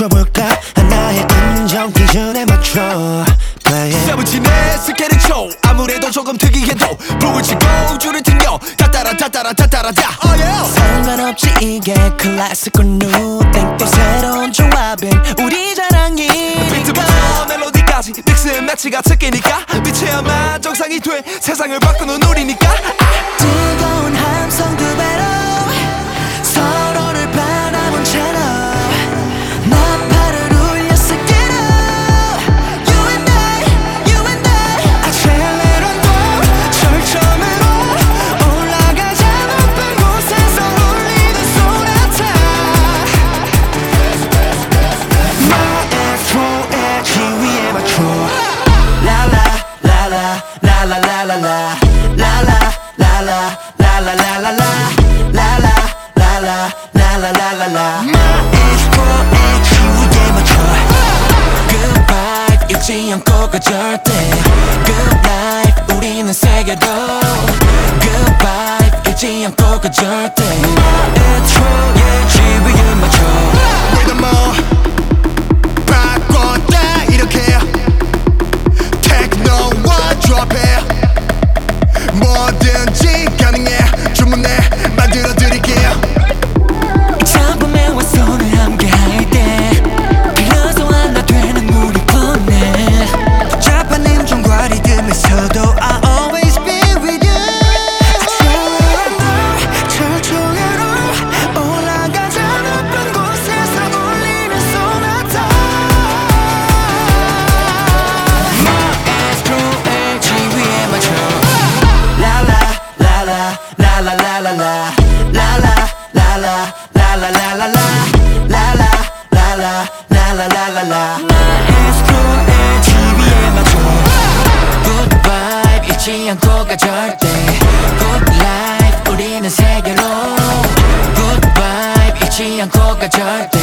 맞춰볼까? 하나의 인정 기준에 맞춰 세븐틴의 스케일초 아무래도 조금 특이해도 불을 치고 줄을 튕겨 따따라 따따라 따따라따 상관없지 이게 클래식과 뉴땡 또 새로운 조합인 우리 자랑이니까 비트부터 멜로디까지 믹스 매치가 특기니까 빛이야만 정상이 돼 세상을 바꾸는 우리니까 뜨거운 함성 두 배로 서로를 바라본 채로 나팔을 울렸을 때로 You and I 아찔레론도 절정으로 올라가자 높은 곳에서 울리는 소나타 마에스트로의 지위에 맞춰 라라 라라 라라라라라 라라 라라 라라라라라 라라 라라 라라라라라 마에스트로의 지위에 맞춰 Good vibe 잊지 않고 가 절대 Good life 우리는 세계로 Good vibe 잊지 않고 가 절대 마에스트로의 지위에 맞춰 리듬을 바꿨다 이렇게 테크노와 드롭해 뭐든지 가능해 주문해 만들어드릴게요 작품에와 손을 함께 할 때 그래서 하나 되는 우리 뻔해 복잡한 음정과 리듬에서도 I'll always be with you 아찔한 널 절정으로 올라가자 높은 곳에서 울리는 소나타 마에스트로의 지위에 맞춰 라라 라라 라라라라라 라라 라라 라라라라라 라라 라라 라라라라라 마에스트로의 지위에 맞춰 Good vibe 잊지 않고 가 절대 Good life 우리는 세계로 Good vibe 잊지 않고 가 절대